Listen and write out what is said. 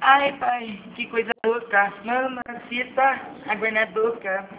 Ai, pai, que coisa louca. Mamacita, água na boca.